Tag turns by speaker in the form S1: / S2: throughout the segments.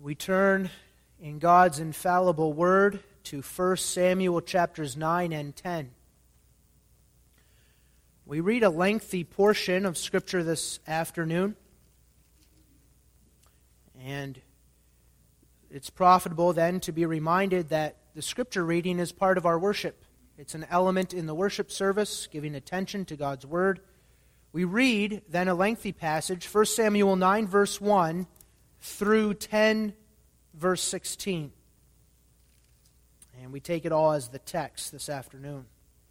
S1: We turn in God's infallible word to 1 Samuel chapters 9 and 10. We read a lengthy portion of Scripture this afternoon, and it's profitable then to be reminded that the Scripture reading is part of our worship. It's an element in the worship service, giving attention to God's Word. We read then a lengthy passage, 1 Samuel 9 verse 1 through 10 verse 16. And we take it all as the text this afternoon.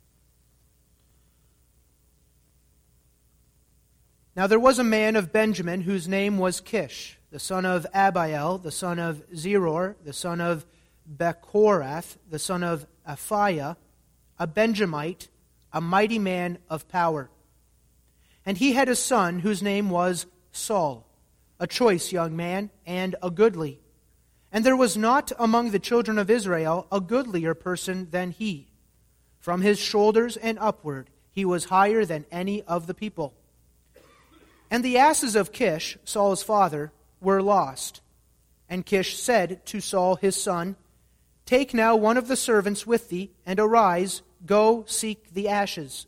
S1: Now there was a man of Benjamin whose name was Kish, the son of Abiel, the son of Zeror, the son of Bechorath, the son of Aphiah, a Benjamite, a mighty man of power. And he had a son whose name was Saul, a choice young man and a goodly. And there was not among the children of Israel a goodlier person than he. From his shoulders and upward he was higher than any of the people. And the asses of Kish, Saul's father, were lost. And Kish said to Saul his son, Take now one of the servants with thee, and arise, go seek the asses.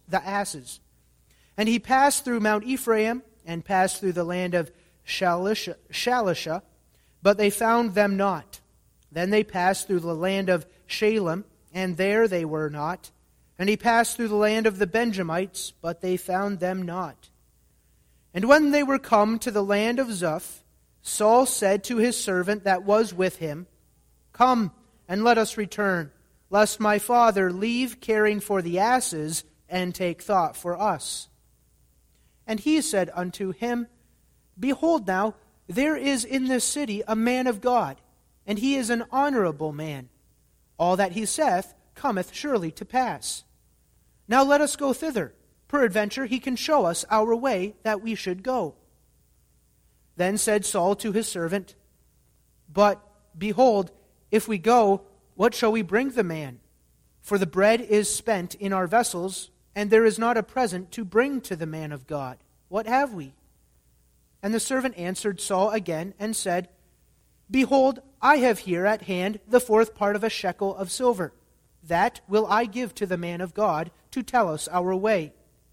S1: And he passed through Mount Ephraim, and passed through the land of Shalisha, but they found them not. Then they passed through the land of Shalem, and there they were not. And he passed through the land of the Benjamites, but they found them not. And when they were come to the land of Zuph, Saul said to his servant that was with him, Come, and let us return, lest my father leave caring for the asses, and take thought for us. And he said unto him, Behold now, there is in this city a man of God, and he is an honorable man. All that he saith cometh surely to pass. Now let us go thither. Peradventure he can show us our way that we should go. Then said Saul to his servant, But, behold, if we go, what shall we bring the man? For the bread is spent in our vessels, and there is not a present to bring to the man of God. What have we? And the servant answered Saul again, and said, Behold, I have here at hand the 4th part of a shekel of silver. That will I give to the man of God to tell us our way.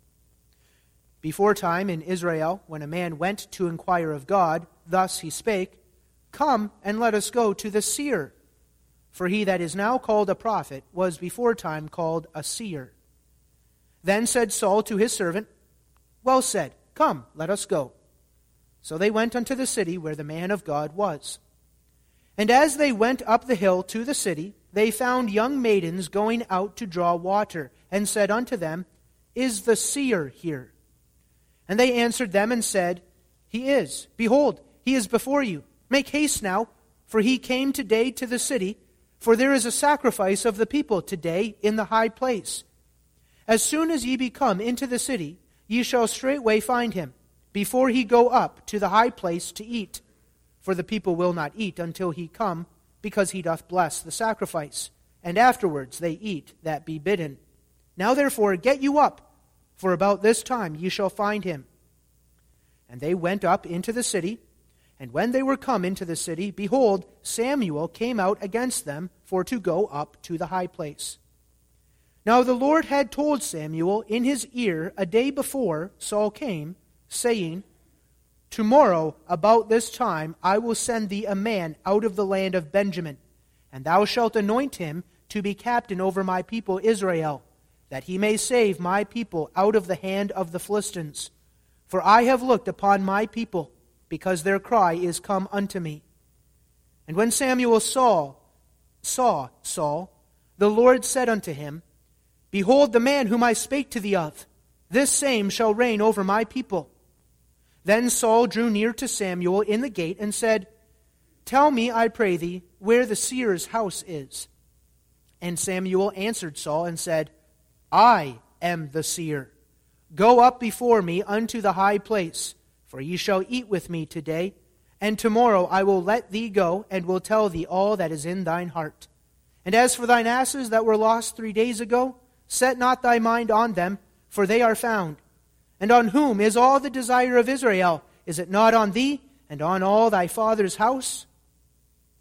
S1: Before time in Israel, when a man went to inquire of God, thus he spake, Come, and let us go to the seer. For he that is now called a prophet was before time called a seer. Then said Saul to his servant, Well said, come, let us go. So they went unto the city where the man of God was. And as they went up the hill to the city, they found young maidens going out to draw water, and said unto them, Is the seer here? And they answered them and said, He is. Behold, he is before you. Make haste now, for he came today to the city, for there is a sacrifice of the people today in the high place. As soon as ye be come into the city, ye shall straightway find him, before he go up to the high place to eat. For the people will not eat until he come, because he doth bless the sacrifice, and afterwards they eat that be bidden. Now therefore get you up, for about this time ye shall find him. And they went up into the city, and when they were come into the city, behold, Samuel came out against them for to go up to the high place. Now the Lord had told Samuel in his ear a day before Saul came, saying, Tomorrow about this time I will send thee a man out of the land of Benjamin, and thou shalt anoint him to be captain over my people Israel, that he may save my people out of the hand of the Philistines. For I have looked upon my people, because their cry is come unto me. And when Samuel saw Saul, the Lord said unto him, Behold the man whom I spake to thee of, this same shall reign over my people. Then Saul drew near to Samuel in the gate and said, Tell me, I pray thee, where the seer's house is. And Samuel answered Saul and said, I am the seer. Go up before me unto the high place, for ye shall eat with me today, and tomorrow I will let thee go, and will tell thee all that is in thine heart. And as for thine asses that were lost 3 days ago, set not thy mind on them, for they are found. And on whom is all the desire of Israel? Is it not on thee, and on all thy father's house?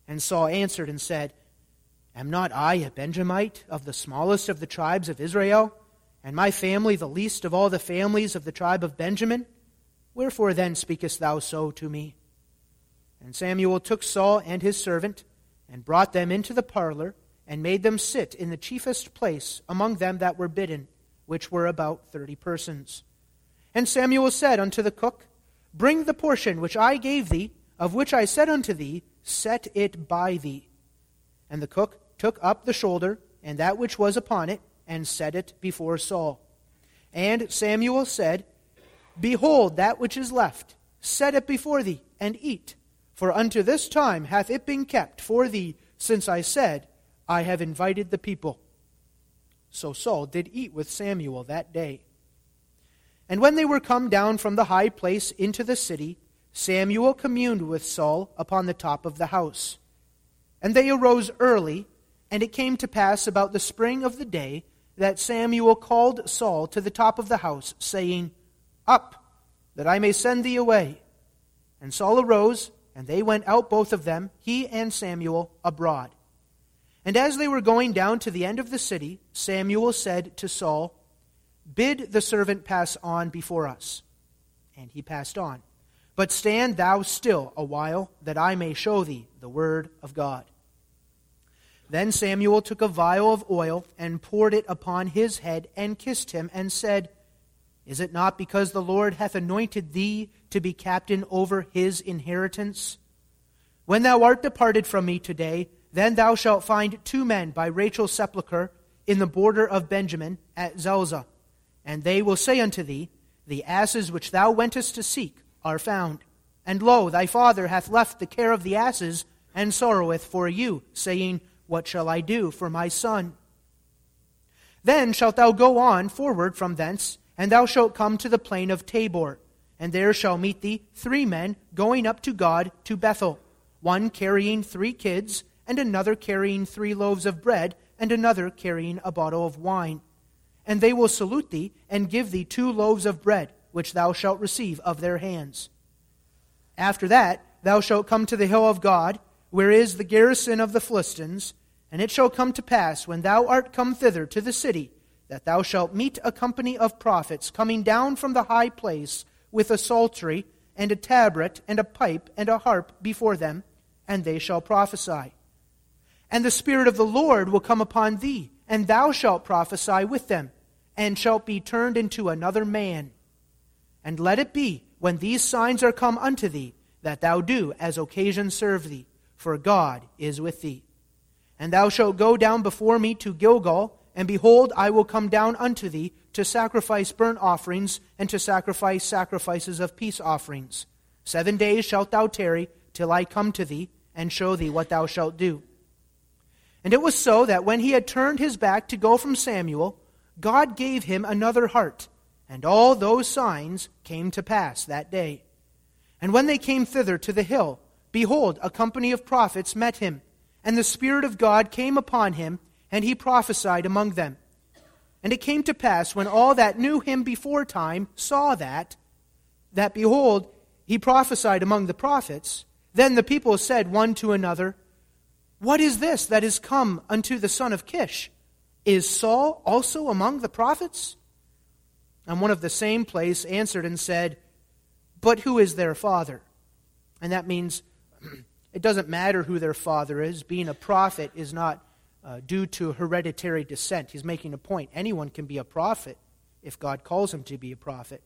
S1: And Saul answered and said, Am not I a Benjamite of the smallest of the tribes of Israel, and my family the least of all the families of the tribe of Benjamin? Wherefore then speakest thou so to me? And Samuel took Saul and his servant, and brought them into the parlor, and made them sit in the chiefest place among them that were bidden, which were about 30 persons. And Samuel said unto the cook, Bring the portion which I gave thee, of which I said unto thee, Set it by thee. And the cook took up the shoulder, and that which was upon it, and set it before Saul. And Samuel said, Behold that which is left, set it before thee, and eat. For unto this time hath it been kept for thee, since I said, I have invited the people. So Saul did eat with Samuel that day. And when they were come down from the high place into the city, Samuel communed with Saul upon the top of the house. And they arose early, and it came to pass about the spring of the day that Samuel called Saul to the top of the house, saying, Up, that I may send thee away. And Saul arose, and they went out both of them, he and Samuel, abroad. And as they were going down to the end of the city, Samuel said to Saul, Bid the servant pass on before us. And he passed on. But stand thou still a while, that I may show thee the word of God. Then Samuel took a vial of oil, and poured it upon his head, and kissed him, and said, Is it not because the Lord hath anointed thee to be captain over his inheritance? When thou art departed from me today, then thou shalt find 2 men by Rachel's sepulchre in the border of Benjamin at Zelzah. And they will say unto thee, The asses which thou wentest to seek are found. And lo, thy father hath left the care of the asses, and sorroweth for you, saying, What shall I do for my son? Then shalt thou go on forward from thence, and thou shalt come to the plain of Tabor. And there shall meet thee 3 men going up to God to Bethel, one carrying 3 kids, and another carrying 3 loaves of bread, and another carrying a bottle of wine. And they will salute thee, and give thee 2 loaves of bread, which thou shalt receive of their hands. After that thou shalt come to the hill of God, where is the garrison of the Philistines, and it shall come to pass, when thou art come thither to the city, that thou shalt meet a company of prophets coming down from the high place, with a psaltery, and a tabret, and a pipe, and a harp before them, and they shall prophesy. And the Spirit of the Lord will come upon thee, and thou shalt prophesy with them, and shalt be turned into another man. And let it be, when these signs are come unto thee, that thou do as occasion serve thee, for God is with thee. And thou shalt go down before me to Gilgal, and behold, I will come down unto thee to sacrifice burnt offerings, and to sacrifice sacrifices of peace offerings. 7 days shalt thou tarry, till I come to thee, and show thee what thou shalt do. And it was so that when he had turned his back to go from Samuel, God gave him another heart, and all those signs came to pass that day. And when they came thither to the hill, behold, a company of prophets met him, and the Spirit of God came upon him, and he prophesied among them. And it came to pass, when all that knew him before time saw that behold, he prophesied among the prophets, then the people said one to another, What is this that is come unto the son of Kish? Is Saul also among the prophets? And one of the same place answered and said, But who is their father? And that means it doesn't matter who their father is. Being a prophet is not due to hereditary descent. He's making a point. Anyone can be a prophet if God calls him to be a prophet.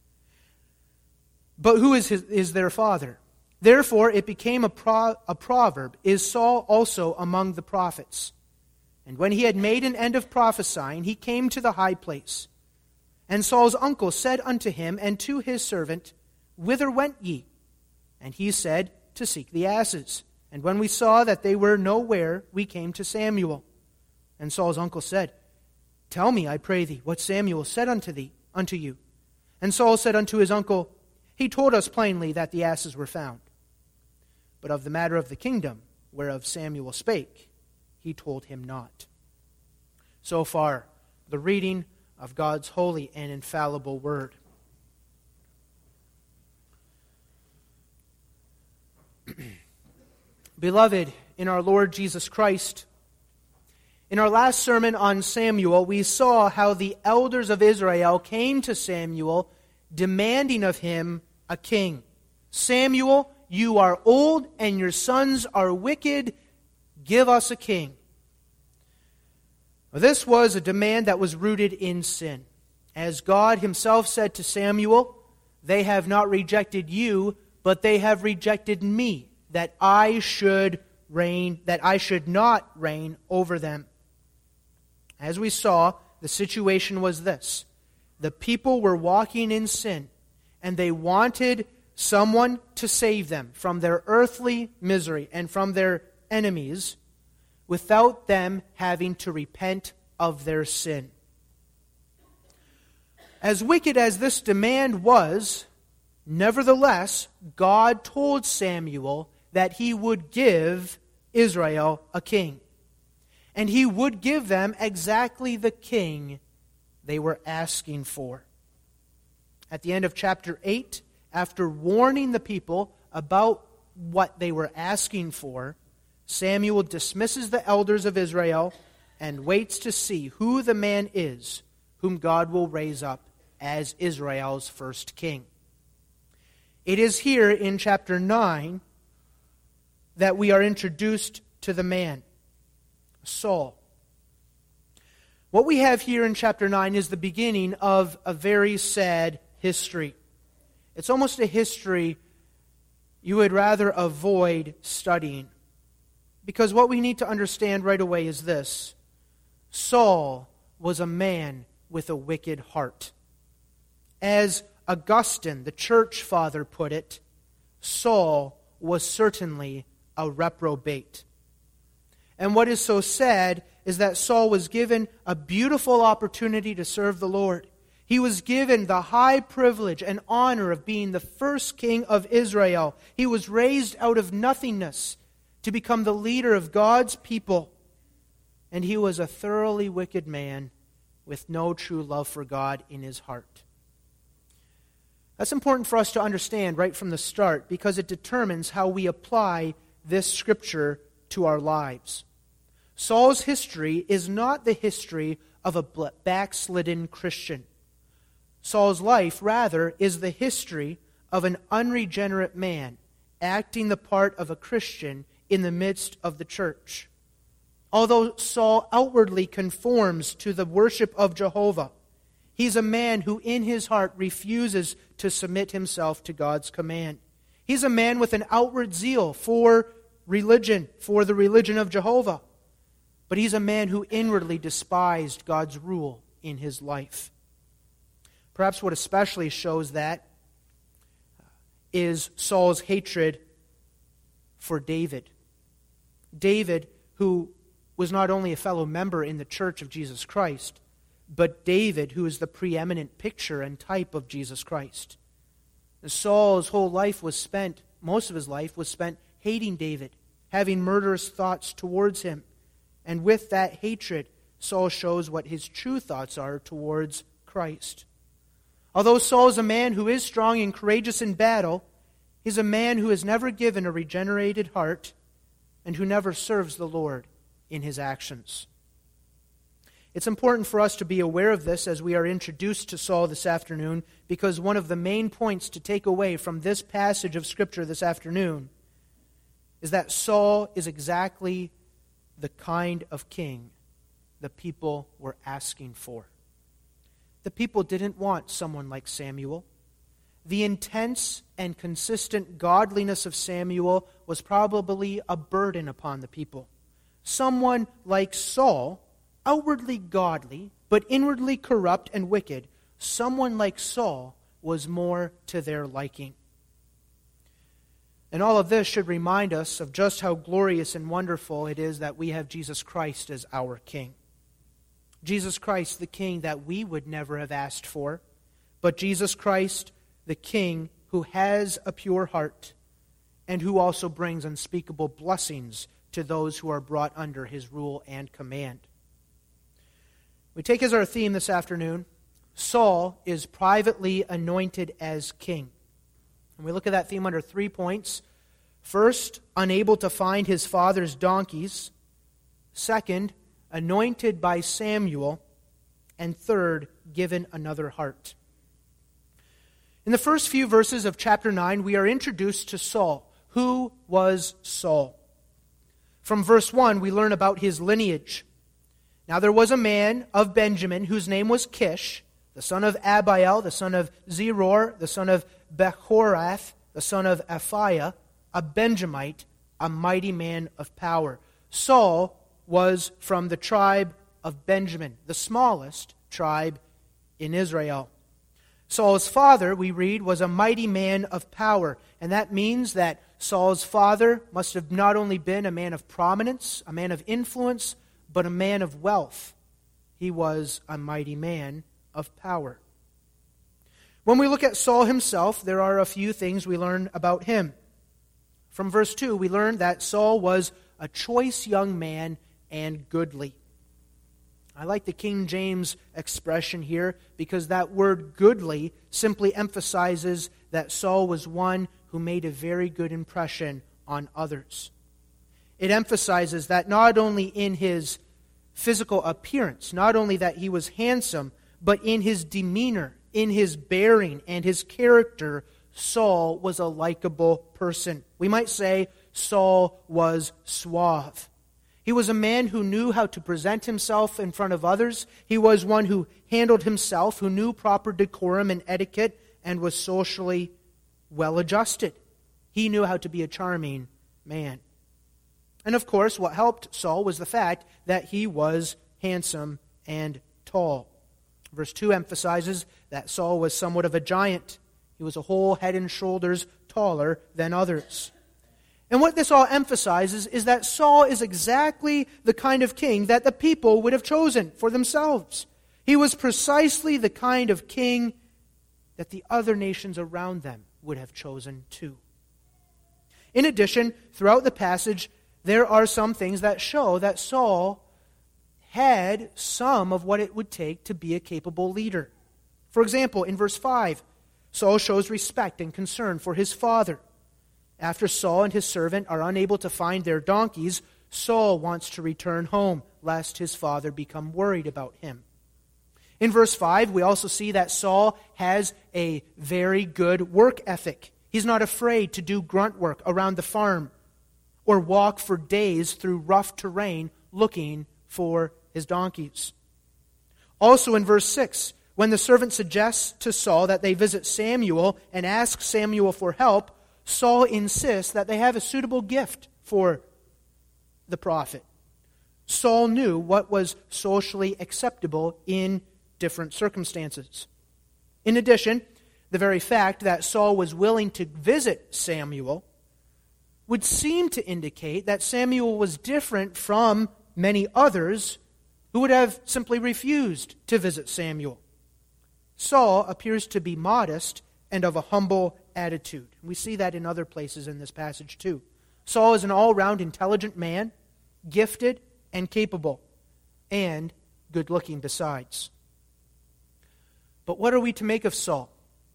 S1: But who is their father? Therefore it became a proverb, Is Saul also among the prophets? And when he had made an end of prophesying, he came to the high place. And Saul's uncle said unto him and to his servant, Whither went ye? And he said, To seek the asses. And when we saw that they were nowhere, we came to Samuel. And Saul's uncle said, Tell me, I pray thee, what Samuel said unto you. And Saul said unto his uncle, He told us plainly that the asses were found. But of the matter of the kingdom, whereof Samuel spake, he told him not. So far, the reading of God's holy and infallible word. Beloved, in our Lord Jesus Christ. In our last sermon on Samuel, we saw how the elders of Israel came to Samuel demanding of him a king. Samuel, you are old and your sons are wicked. Give us a king. This was a demand that was rooted in sin. As God himself said to Samuel, they have not rejected you, but they have rejected me, that I should not reign over them. As we saw, the situation was this. The people were walking in sin, and they wanted someone to save them from their earthly misery and from their enemies without them having to repent of their sin. As wicked as this demand was, nevertheless, God told Samuel that he would give Israel a king. And he would give them exactly the king they were asking for. At the end of chapter 8, after warning the people about what they were asking for, Samuel dismisses the elders of Israel and waits to see who the man is whom God will raise up as Israel's first king. It is here in chapter 9 that we are introduced to the man, Saul. What we have here in chapter 9 is the beginning of a very sad history. It's almost a history you would rather avoid studying. Because what we need to understand right away is this. Saul was a man with a wicked heart. As Augustine, the church father, put it, Saul was certainly a reprobate. And what is so sad is that Saul was given a beautiful opportunity to serve the Lord. He was given the high privilege and honor of being the first king of Israel. He was raised out of nothingness to become the leader of God's people. And he was a thoroughly wicked man with no true love for God in his heart. That's important for us to understand right from the start because it determines how we apply this scripture to our lives. Saul's history is not the history of a backslidden Christian. Saul's life, rather, is the history of an unregenerate man acting the part of a Christian in the midst of the church. Although Saul outwardly conforms to the worship of Jehovah, he's a man who in his heart refuses to submit himself to God's command. He's a man with an outward zeal for religion, for the religion of Jehovah. But he's a man who inwardly despised God's rule in his life. Perhaps what especially shows that is Saul's hatred for David. David, who was not only a fellow member in the church of Jesus Christ, but David, who is the preeminent picture and type of Jesus Christ. And Saul's whole life was spent, most of his life was spent hating David, having murderous thoughts towards him. And with that hatred, Saul shows what his true thoughts are towards Christ. Although Saul is a man who is strong and courageous in battle, he's a man who has never given a regenerated heart and who never serves the Lord in his actions. It's important for us to be aware of this as we are introduced to Saul this afternoon, because one of the main points to take away from this passage of Scripture this afternoon is that Saul is exactly the kind of king the people were asking for. The people didn't want someone like Samuel. The intense and consistent godliness of Samuel was probably a burden upon the people. Someone like Saul, outwardly godly, but inwardly corrupt and wicked, someone like Saul was more to their liking. And all of this should remind us of just how glorious and wonderful it is that we have Jesus Christ as our King. Jesus Christ, the King that we would never have asked for, but Jesus Christ, the King who has a pure heart and who also brings unspeakable blessings to those who are brought under his rule and command. We take as our theme this afternoon, Saul is privately anointed as king. And we look at that theme under 3 points. First, unable to find his father's donkeys. Second, anointed by Samuel. And third, given another heart. In the first few verses of chapter 9, we are introduced to Saul. Who was Saul? From verse 1, we learn about his lineage. Now there was a man of Benjamin whose name was Kish, the son of Abiel, the son of Zeror, the son of Bechorath, the son of Aphiah, a Benjamite, a mighty man of power. Saul was from the tribe of Benjamin, the smallest tribe in Israel. Saul's father, we read, was a mighty man of power, and that means that Saul's father must have not only been a man of prominence, a man of influence, but a man of wealth. He was a mighty man of power. When we look at Saul himself, there are a few things we learn about him. From verse 2, we learn that Saul was a choice young man and goodly. I like the King James expression here because that word goodly simply emphasizes that Saul was one who made a very good impression on others. It emphasizes that not only in his physical appearance, not only that he was handsome, but in his demeanor, in his bearing, and his character, Saul was a likable person. We might say Saul was suave. He was a man who knew how to present himself in front of others. He was one who handled himself, who knew proper decorum and etiquette, and was socially well-adjusted. He knew how to be a charming man. And of course, what helped Saul was the fact that he was handsome and tall. Verse 2 emphasizes that Saul was somewhat of a giant. He was a whole head and shoulders taller than others. And what this all emphasizes is that Saul is exactly the kind of king that the people would have chosen for themselves. He was precisely the kind of king that the other nations around them would have chosen too. In addition, throughout the passage, there are some things that show that Saul had some of what it would take to be a capable leader. For example, in verse 5, Saul shows respect and concern for his father. After Saul and his servant are unable to find their donkeys, Saul wants to return home, lest his father become worried about him. In verse 5, we also see that Saul has a very good work ethic. He's not afraid to do grunt work around the farm or walk for days through rough terrain looking for his donkeys. Also in verse 6, when the servant suggests to Saul that they visit Samuel and ask Samuel for help, Saul insists that they have a suitable gift for the prophet. Saul knew what was socially acceptable in different circumstances. In addition, the very fact that Saul was willing to visit Samuel would seem to indicate that Samuel was different from many others who would have simply refused to visit Samuel. Saul appears to be modest and of a humble attitude. We see that in other places in this passage too. Saul is an all-round intelligent man, gifted and capable, and good-looking besides. But what are we to make of Saul?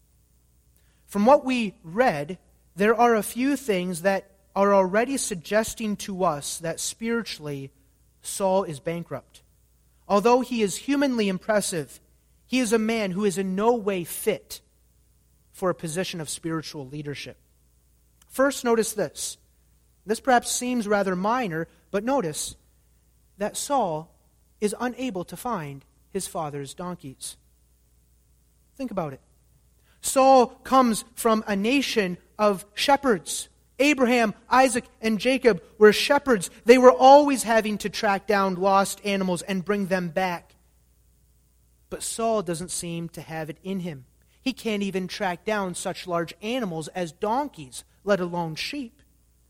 S1: From what we read, there are a few things that are already suggesting to us that spiritually Saul is bankrupt. Although he is humanly impressive, he is a man who is in no way fit for a position of spiritual leadership. First, notice this. This perhaps seems rather minor, but notice that Saul is unable to find his father's donkeys. Think about it. Saul comes from a nation of shepherds. Abraham, Isaac, and Jacob were shepherds. They were always having to track down lost animals and bring them back. But Saul doesn't seem to have it in him. He can't even track down such large animals as donkeys, let alone sheep.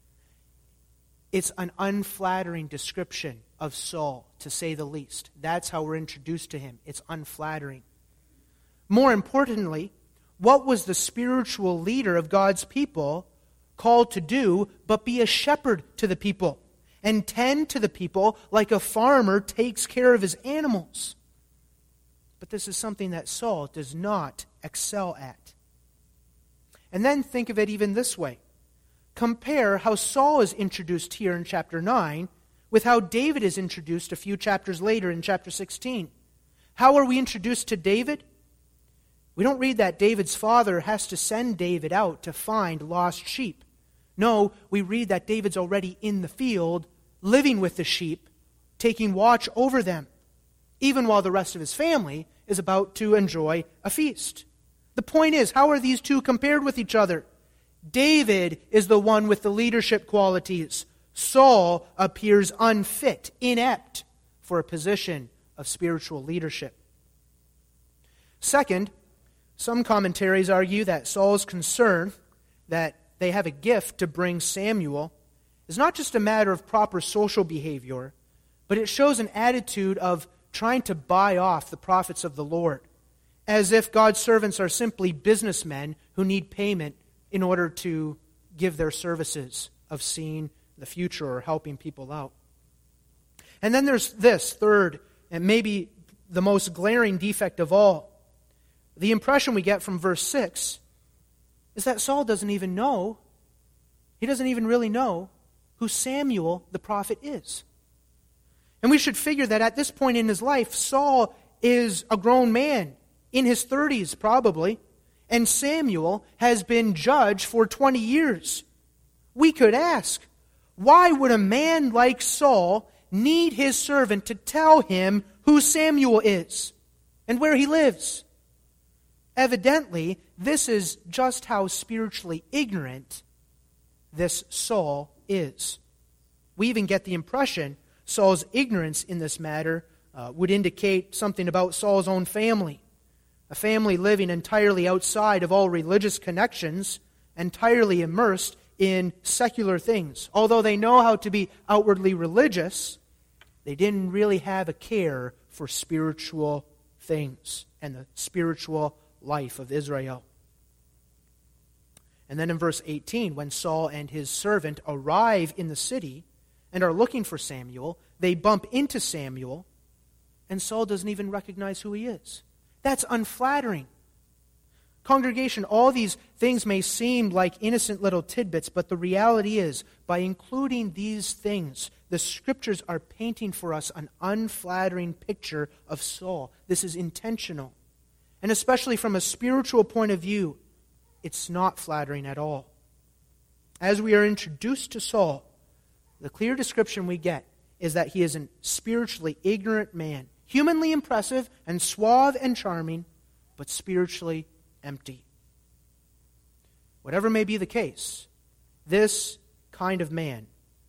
S1: It's an unflattering description of Saul, to say the least. That's how we're introduced to him. It's unflattering. More importantly, what was the spiritual leader of God's people called to do but be a shepherd to the people and tend to the people like a farmer takes care of his animals? But this is something that Saul does not excel at. And then think of it even this way. compare how Saul is introduced here in chapter 9 with how David is introduced a few chapters later in chapter 16. How are we introduced to David? We don't read that David's father has to send David out to find lost sheep. No, we read that David's already in the field, living with the sheep, taking watch over them, even while the rest of his family is about to enjoy a feast. The point is, how are these two compared with each other? David is the one with the leadership qualities. Saul appears unfit, inept for a position of spiritual leadership. Second, some commentaries argue that Saul's concern that they have a gift to bring Samuel is not just a matter of proper social behavior, but it shows an attitude of trying to buy off the prophets of the Lord, as if God's servants are simply businessmen who need payment in order to give their services of seeing the future or helping people out. And then there's this third, and maybe the most glaring defect of all. The impression we get from verse 6 is that Saul doesn't even know, he doesn't even really know who Samuel the prophet is. And we should figure that at this point in his life, Saul is a grown man, in his 30s probably, and Samuel has been judge for 20 years. We could ask, why would a man like Saul need his servant to tell him who Samuel is and where he lives? Evidently, this is just how spiritually ignorant this Saul is. We even get the impression Saul's ignorance in this matter would indicate something about Saul's own family. A family living entirely outside of all religious connections, entirely immersed in secular things. Although they know how to be outwardly religious, they didn't really have a care for spiritual things and the spiritual life of Israel. And then in verse 18, when Saul and his servant arrive in the city and are looking for Samuel, they bump into Samuel, and Saul doesn't even recognize who he is. That's unflattering. Congregation, all these things may seem like innocent little tidbits, but the reality is, by including these things, the Scriptures are painting for us an unflattering picture of Saul. This is intentional. And especially from a spiritual point of view, it's not flattering at all. As we are introduced to Saul, the clear description we get is that he is a spiritually ignorant man, humanly impressive and suave and charming, but spiritually empty. Whatever may be the case, this kind of man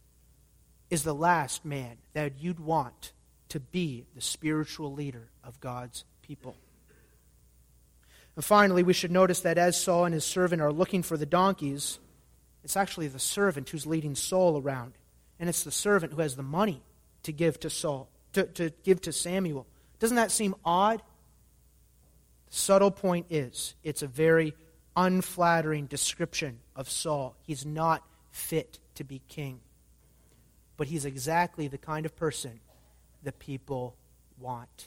S1: is the last man that you'd want to be the spiritual leader of God's people. And finally, we should notice that as Saul and his servant are looking for the donkeys, it's actually the servant who's leading Saul around. And it's the servant who has the money to give to Saul, to give to Samuel. Doesn't that seem odd? The subtle point is, it's a very unflattering description of Saul. He's not fit to be king. But he's exactly the kind of person the people want.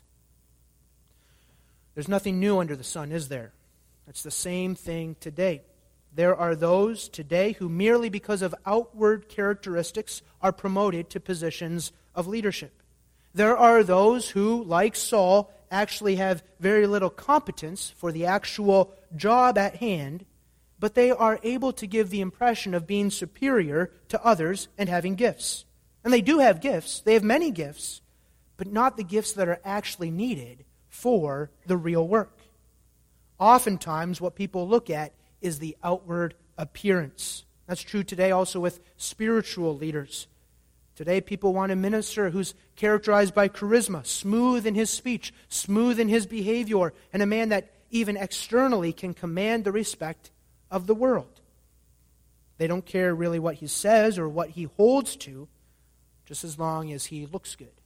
S1: There's nothing new under the sun, is there? It's the same thing today. There are those today who merely because of outward characteristics are promoted to positions of leadership. There are those who, like Saul, actually have very little competence for the actual job at hand, but they are able to give the impression of being superior to others and having gifts. And they do have gifts. They have many gifts, but not the gifts that are actually needed for the real work. Oftentimes, what people look at is the outward appearance. That's true today also with spiritual leaders. Today, people want a minister who's characterized by charisma, smooth in his speech, smooth in his behavior, and a man that even externally can command the respect of the world. They don't care really what he says or what he holds to, just as long as he looks good.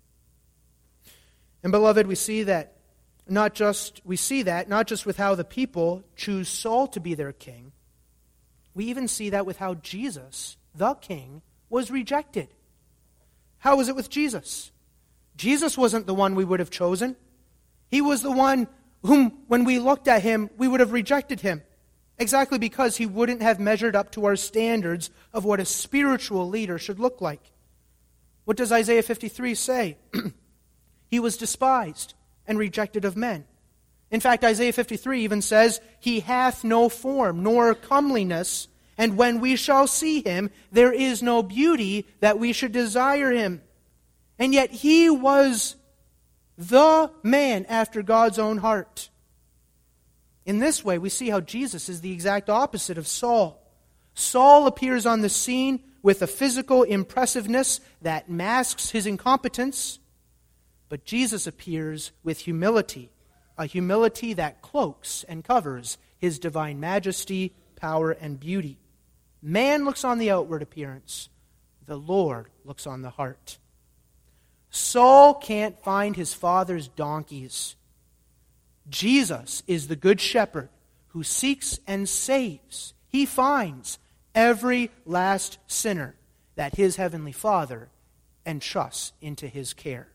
S1: And beloved, we see that not just with how the people choose Saul to be their king. We even see that with how Jesus, the king, was rejected. How was it with Jesus? Jesus wasn't the one we would have chosen. He was the one whom, when we looked at him, we would have rejected him. exactly because he wouldn't have measured up to our standards of what a spiritual leader should look like. What does Isaiah 53 say? He was despised and rejected of men. In fact, Isaiah 53 even says, he hath no form nor comeliness, and when we shall see him, there is no beauty that we should desire him. And yet he was the man after God's own heart. In this way, we see how Jesus is the exact opposite of Saul. Saul appears on the scene with a physical impressiveness that masks his incompetence, but Jesus appears with humility, a humility that cloaks and covers his divine majesty, power, and beauty. Man looks on the outward appearance. The Lord looks on the heart. Saul can't find his father's donkeys. Jesus is the good shepherd who seeks and saves. He finds every last sinner that his heavenly Father entrusts into his care.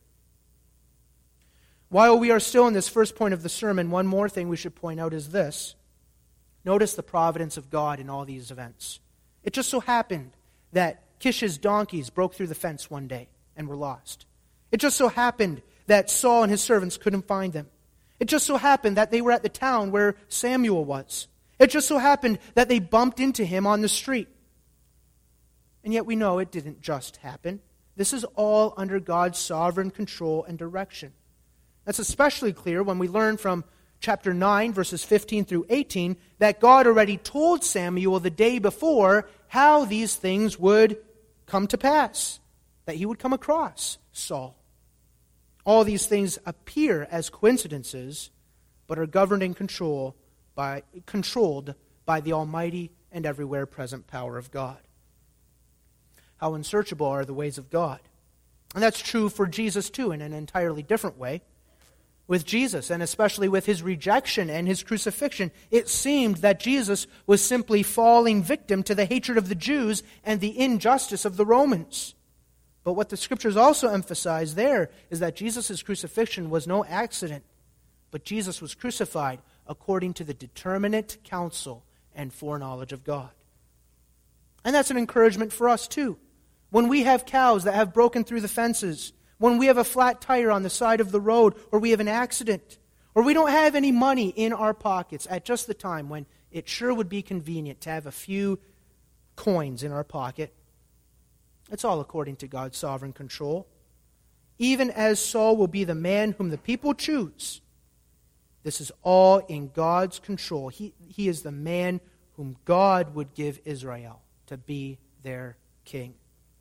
S1: While we are still in this first point of the sermon, one more thing we should point out is this. Notice the providence of God in all these events. It just so happened that Kish's donkeys broke through the fence one day and were lost. It just so happened that Saul and his servants couldn't find them. It just so happened that they were at the town where Samuel was. It just so happened that they bumped into him on the street. And yet we know it didn't just happen. This is all under God's sovereign control and direction. That's especially clear when we learn from chapter 9, verses 15 through 18, that God already told Samuel the day before how these things would come to pass, that he would come across Saul. All these things appear as coincidences, but are governed and controlled by the almighty and everywhere present power of God. How unsearchable are the ways of God. And that's true for Jesus too, in an entirely different way. With Jesus, and especially with his rejection and his crucifixion, it seemed that Jesus was simply falling victim to the hatred of the Jews and the injustice of the Romans. But what the Scriptures also emphasize there is that Jesus' crucifixion was no accident, but Jesus was crucified according to the determinate counsel and foreknowledge of God. And that's an encouragement for us too. When we have cows that have broken through the fences, when we have a flat tire on the side of the road, or we have an accident, or we don't have any money in our pockets at just the time when it sure would be convenient to have a few coins in our pocket, it's all according to God's sovereign control. Even as Saul will be the man whom the people choose, this is all in God's control. He is the man whom God would give Israel to be their king.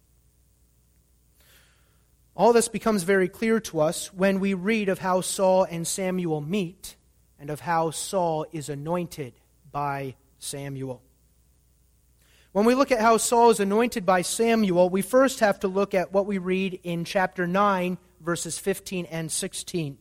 S1: All this becomes very clear to us when we read of how Saul and Samuel meet and of how Saul is anointed by Samuel. When we look at how Saul is anointed by Samuel, we first have to look at what we read in chapter 9, verses 15 and 16.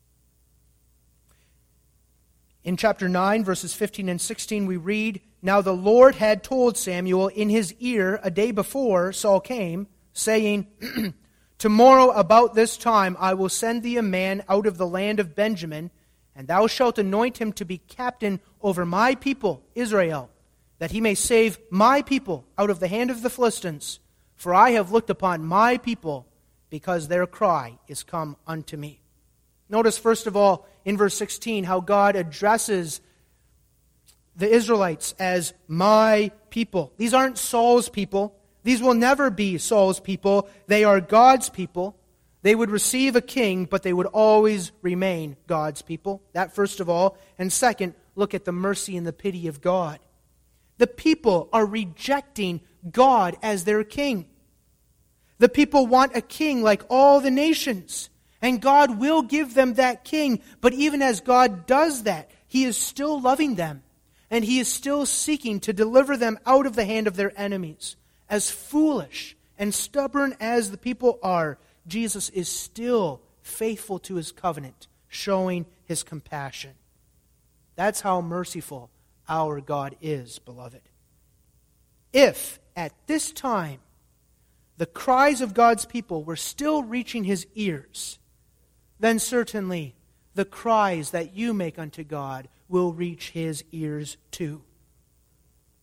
S1: In chapter 9, verses 15 and 16, we read, "Now the Lord had told Samuel in his ear a day before Saul came, saying, Tomorrow about this time I will send thee a man out of the land of Benjamin, and thou shalt anoint him to be captain over my people, Israel, that he may save my people out of the hand of the Philistines. For I have looked upon my people, because their cry is come unto me." Notice, first of all, in verse 16, how God addresses the Israelites as my people. These aren't Saul's people. These will never be Saul's people. They are God's people. They would receive a king, but they would always remain God's people. That first of all. And second, look at the mercy and the pity of God. The people are rejecting God as their king. The people want a king like all the nations. And God will give them that king. But even as God does that, He is still loving them. And He is still seeking to deliver them out of the hand of their enemies. As foolish and stubborn as the people are, Jesus is still faithful to His covenant, showing His compassion. That's how merciful our God is, beloved. If, at this time, the cries of God's people were still reaching His ears, then certainly the cries that you make unto God will reach His ears too.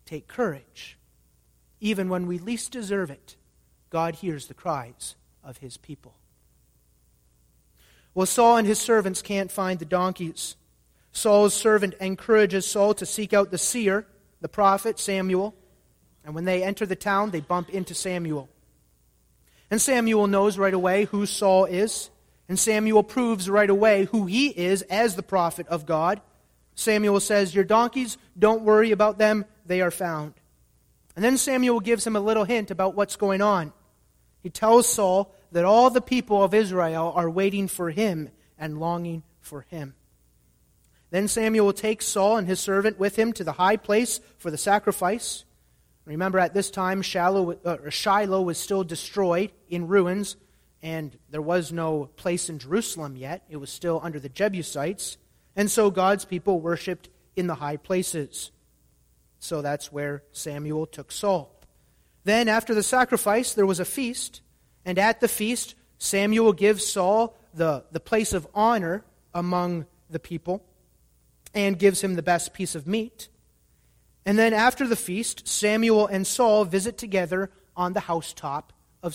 S1: take courage. Even when we least deserve it, God hears the cries of his people. Well, Saul and his servants can't find the donkeys. Saul's servant encourages Saul to seek out the seer, the prophet Samuel. And when they enter the town, they bump into Samuel. And Samuel knows right away who Saul is. And Samuel proves right away who he is as the prophet of God. Samuel says, "Your donkeys, don't worry about them. They are found." And then Samuel gives him a little hint about what's going on. He tells Saul that all the people of Israel are waiting for him and longing for him. Then Samuel takes Saul and his servant with him to the high place for the sacrifice. Remember, at this time, Shiloh was still destroyed in ruins, and there was no place in Jerusalem yet. It was still under the Jebusites. And so God's people worshipped in the high places. So that's where Samuel took Saul. Then, after the sacrifice, there was a feast. And at the feast, Samuel gives Saul the place of honor among the people and gives him the best piece of meat. And then after the feast, Samuel and Saul visit together on the housetop of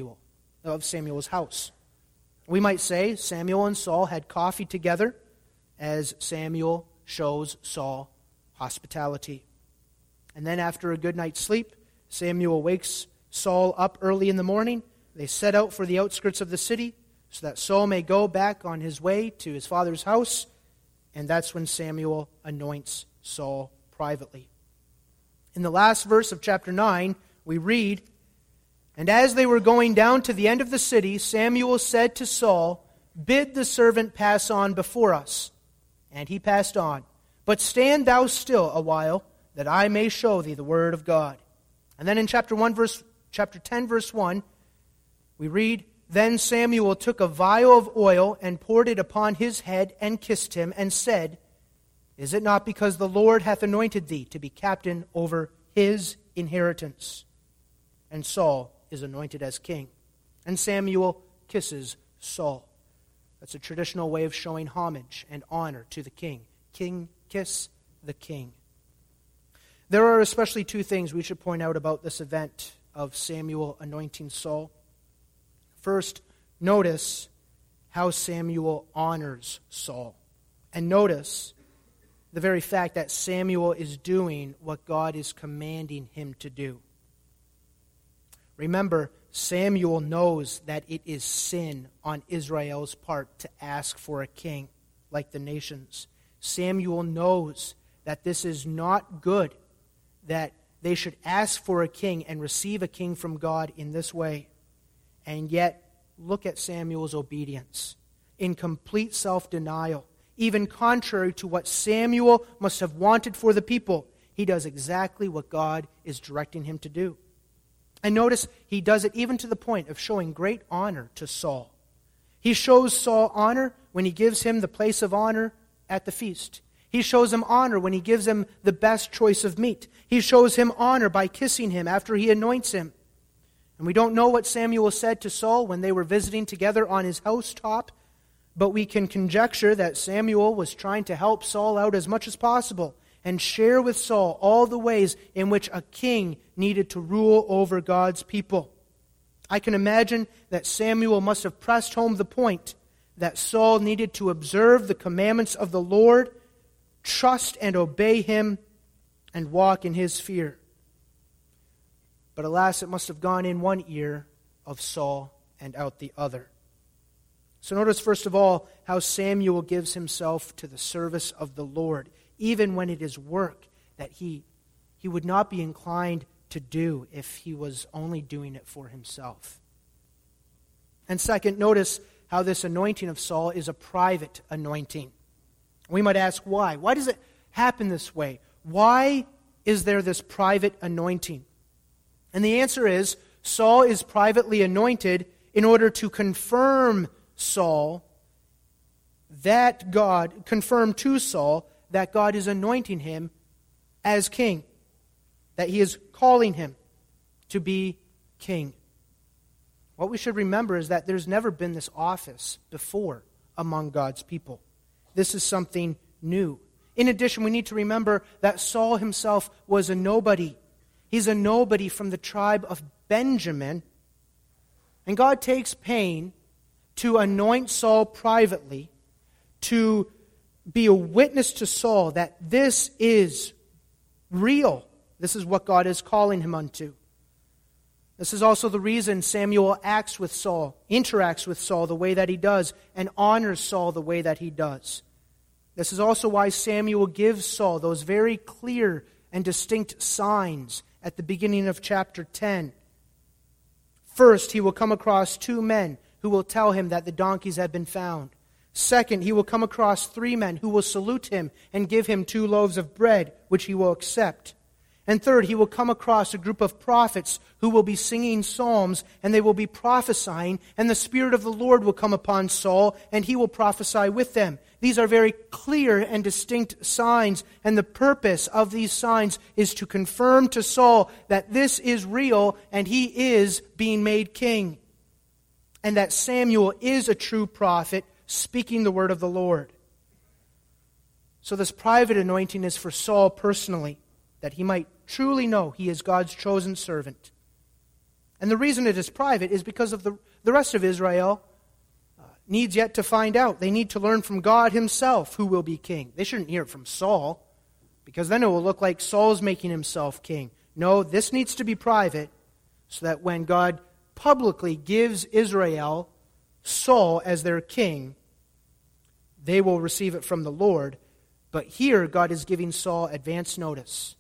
S1: Samuel's house. We might say Samuel and Saul had coffee together as Samuel shows Saul hospitality. And then after a good night's sleep, Samuel wakes Saul up early in the morning. They set out for the outskirts of the city so that Saul may go back on his way to his father's house. And that's when Samuel anoints Saul privately. In the last verse of chapter 9, we read, "And as they were going down to the end of the city, Samuel said to Saul, 'Bid the servant pass on before us.' And he passed on. 'But stand thou still a while, that I may show thee the word of God.'" And then in chapter 10, verse 1, we read, "Then Samuel took a vial of oil and poured it upon his head and kissed him and said, 'Is it not because the Lord hath anointed thee to be captain over his inheritance?' And Saul is anointed as king. And Samuel kisses Saul." That's a traditional way of showing homage and honor to the king. King, kiss the king. There are especially two things we should point out about this event of Samuel anointing Saul. First, notice how Samuel honors Saul. And notice the very fact that Samuel is doing what God is commanding him to do. Remember, Samuel knows that it is sin on Israel's part to ask for a king like the nations. Samuel knows that this is not good, that they should ask for a king and receive a king from God in this way. And yet, look at Samuel's obedience. In complete self-denial, even contrary to what Samuel must have wanted for the people, he does exactly what God is directing him to do. And notice, he does it even to the point of showing great honor to Saul. He shows Saul honor when he gives him the place of honor at the feast. He shows him honor when he gives him the best choice of meat. He shows him honor by kissing him after he anoints him. And we don't know what Samuel said to Saul when they were visiting together on his housetop, but we can conjecture that Samuel was trying to help Saul out as much as possible and share with Saul all the ways in which a king needed to rule over God's people. I can imagine that Samuel must have pressed home the point that Saul needed to observe the commandments of the Lord, trust and obey him, and walk in his fear. But alas, it must have gone in one ear of Saul and out the other. So notice first of all how Samuel gives himself to the service of the Lord, even when it is work that he would not be inclined to do if he was only doing it for himself. And second, notice how this anointing of Saul is a private anointing. We might ask why. Why does it happen this way? Why is there this private anointing? And the answer is, Saul is privately anointed in order to confirm to Saul that God is anointing him as king, that he is calling him to be king. What we should remember is that there's never been this office before among God's people. This is something new. In addition, we need to remember that Saul himself was a nobody. He's a nobody from the tribe of Benjamin. And God takes pain to anoint Saul privately, to be a witness to Saul that this is real. This is what God is calling him unto. This is also the reason Samuel acts with Saul, interacts with Saul the way that he does, and honors Saul the way that he does. This is also why Samuel gives Saul those very clear and distinct signs at the beginning of chapter 10. First, he will come across 2 men who will tell him that the donkeys have been found. Second, he will come across 3 men who will salute him and give him 2 loaves of bread, which he will accept. And third, he will come across a group of prophets who will be singing psalms, and they will be prophesying, and the Spirit of the Lord will come upon Saul, and he will prophesy with them. These are very clear and distinct signs, and the purpose of these signs is to confirm to Saul that this is real, and he is being made king, and that Samuel is a true prophet speaking the word of the Lord. So this private anointing is for Saul personally, that he might truly know he is God's chosen servant. And the reason it is private is because of the rest of Israel needs yet to find out. They need to learn from God himself who will be king. They shouldn't hear it from Saul, because then it will look like Saul's making himself king. No, this needs to be private, so that when God publicly gives Israel Saul as their king, they will receive it from the Lord. But here, God is giving Saul advance notice,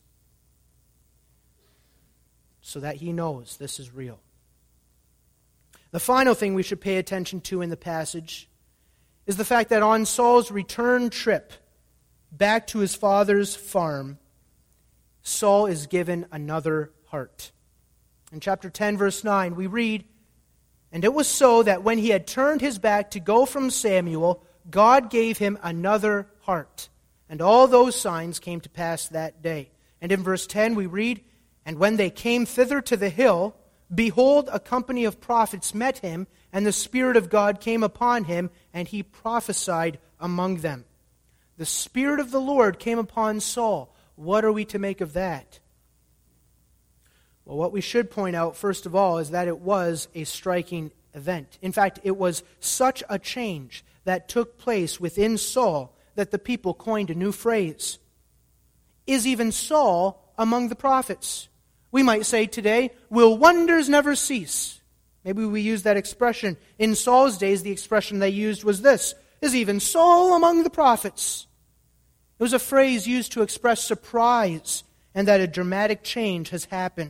S1: so that he knows this is real. The final thing we should pay attention to in the passage is the fact that on Saul's return trip back to his father's farm, Saul is given another heart. In chapter 10, verse 9, we read, "And it was so that when he had turned his back to go from Samuel, God gave him another heart. And all those signs came to pass that day." And in verse 10 we read, "And when they came thither to the hill, behold, a company of prophets met him, and the Spirit of God came upon him, and he prophesied among them." The Spirit of the Lord came upon Saul. What are we to make of that? Well, what we should point out, first of all, is that it was a striking event. In fact, it was such a change that took place within Saul that the people coined a new phrase. Is even Saul among the prophets? We might say today, will wonders never cease? Maybe we use that expression. In Saul's days, the expression they used was this: is even Saul among the prophets? It was a phrase used to express surprise and that a dramatic change has happened.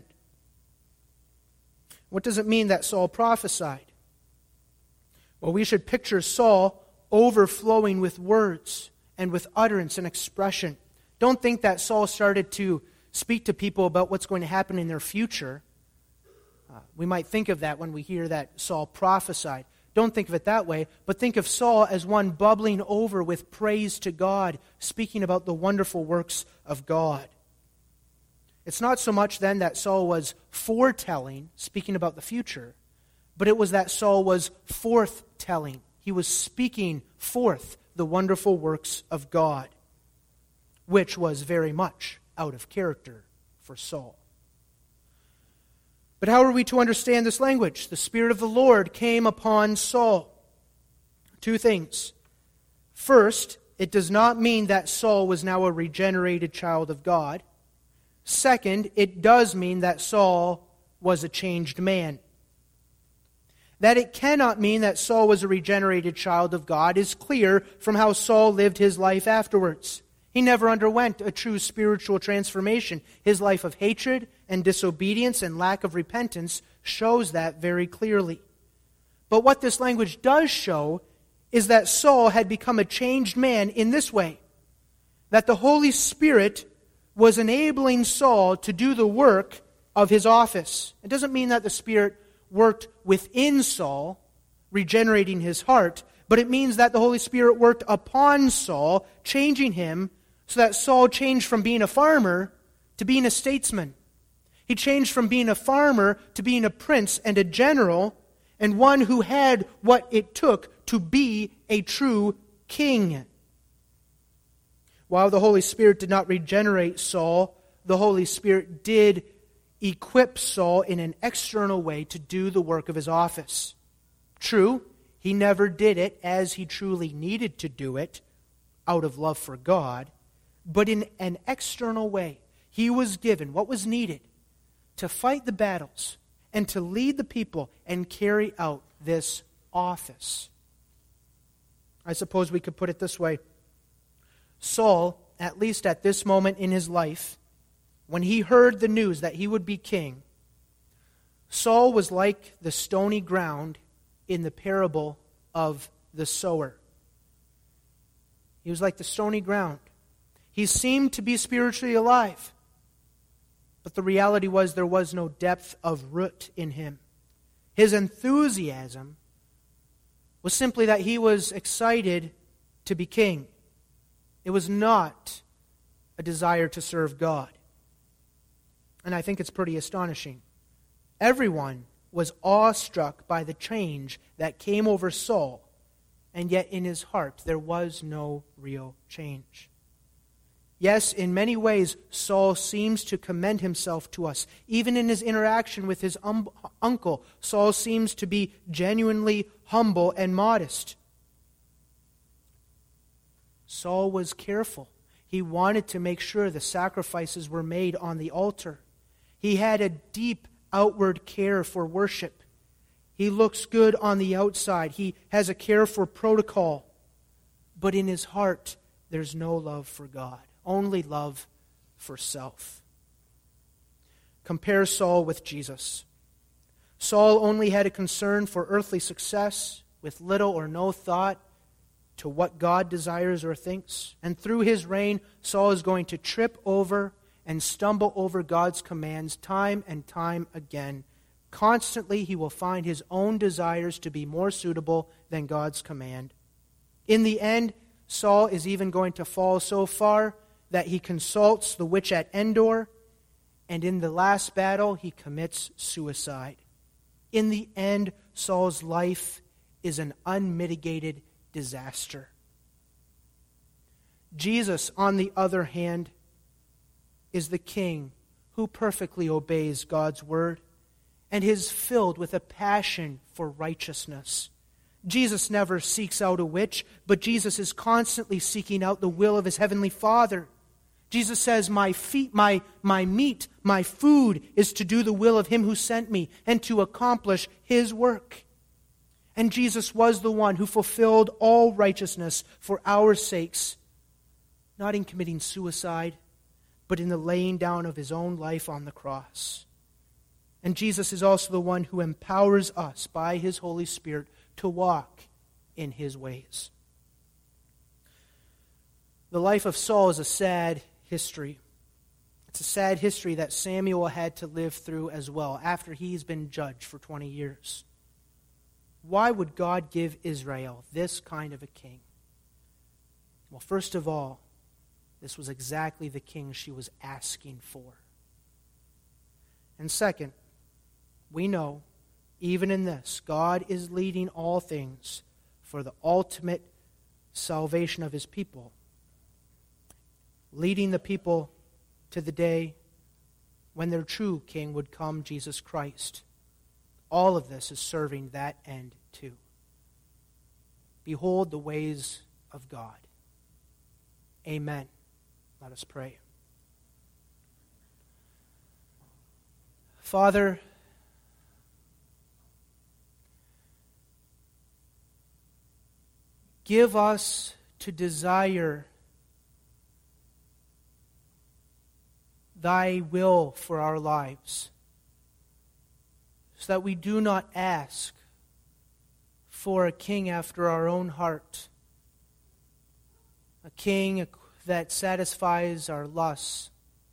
S1: What does it mean that Saul prophesied? Well, we should picture Saul overflowing with words and with utterance and expression. Don't think that Saul started to speak to people about what's going to happen in their future. We might think of that when we hear that Saul prophesied. Don't think of it that way, but think of Saul as one bubbling over with praise to God, speaking about the wonderful works of God. It's not so much then that Saul was foretelling, speaking about the future, but it was that Saul was forthtelling. He was speaking forth the wonderful works of God, which was very much out of character for Saul. But how are we to understand this language? The Spirit of the Lord came upon Saul. 2 things. First, it does not mean that Saul was now a regenerated child of God. Second, it does mean that Saul was a changed man. That it cannot mean that Saul was a regenerated child of God is clear from how Saul lived his life afterwards. He never underwent a true spiritual transformation. His life of hatred and disobedience and lack of repentance shows that very clearly. But what this language does show is that Saul had become a changed man in this way: that the Holy Spirit was enabling Saul to do the work of his office. It doesn't mean that the Spirit worked within Saul, regenerating his heart, but it means that the Holy Spirit worked upon Saul, changing him so that Saul changed from being a farmer to being a statesman. He changed from being a farmer to being a prince and a general, and one who had what it took to be a true king. While the Holy Spirit did not regenerate Saul, the Holy Spirit did equip Saul in an external way to do the work of his office. True, he never did it as he truly needed to do it out of love for God, but in an external way, he was given what was needed to fight the battles and to lead the people and carry out this office. I suppose we could put it this way. Saul, at least at this moment in his life, when he heard the news that he would be king, Saul was like the stony ground in the parable of the sower. He was like the stony ground. He seemed to be spiritually alive, but the reality was there was no depth of root in him. His enthusiasm was simply that he was excited to be king. It was not a desire to serve God. And I think it's pretty astonishing. Everyone was awestruck by the change that came over Saul, and yet in his heart there was no real change. Yes, in many ways, Saul seems to commend himself to us. Even in his interaction with his uncle, Saul seems to be genuinely humble and modest. Saul was careful. He wanted to make sure the sacrifices were made on the altar. He had a deep outward care for worship. He looks good on the outside. He has a care for protocol. But in his heart, there's no love for God. Only love for self. Compare Saul with Jesus. Saul only had a concern for earthly success, with little or no thought to what God desires or thinks. And through his reign, Saul is going to trip over and stumble over God's commands time and time again. Constantly, he will find his own desires to be more suitable than God's command. In the end, Saul is even going to fall so far that he consults the witch at Endor, and in the last battle, he commits suicide. In the end, Saul's life is an unmitigated disaster. Jesus, on the other hand, is the king who perfectly obeys God's word and is filled with a passion for righteousness. Jesus never seeks out a witch, but Jesus is constantly seeking out the will of his heavenly Father. Jesus says, my meat, my food is to do the will of him who sent me and to accomplish his work. And Jesus was the one who fulfilled all righteousness for our sakes, not in committing suicide, but in the laying down of his own life on the cross. And Jesus is also the one who empowers us by his Holy Spirit to walk in his ways. The life of Saul is a sad history. It's a sad history that Samuel had to live through as well after he's been judged for 20 years. Why would God give Israel this kind of a king? Well, first of all, this was exactly the king she was asking for. And second, we know, even in this, God is leading all things for the ultimate salvation of his people, leading the people to the day when their true king would come, Jesus Christ. All of this is serving that end too. Behold the ways of God. Amen. Let us pray. Father, give us to desire thy will for our lives, so that we do not ask for a king after our own heart, a king that satisfies our lusts,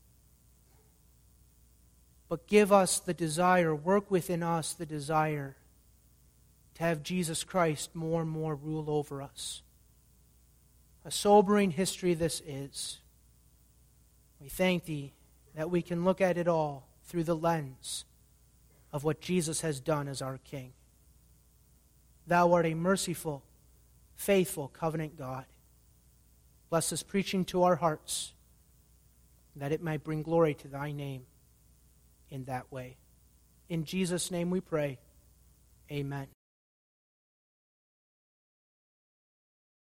S1: but give us the desire, work within us the desire to have Jesus Christ more and more rule over us. A sobering history this is. We thank thee that we can look at it all through the lens of what Jesus has done as our King. Thou art a merciful, faithful covenant God. Bless this preaching to our hearts, that it might bring glory to thy name in that way. In Jesus' name we pray. Amen.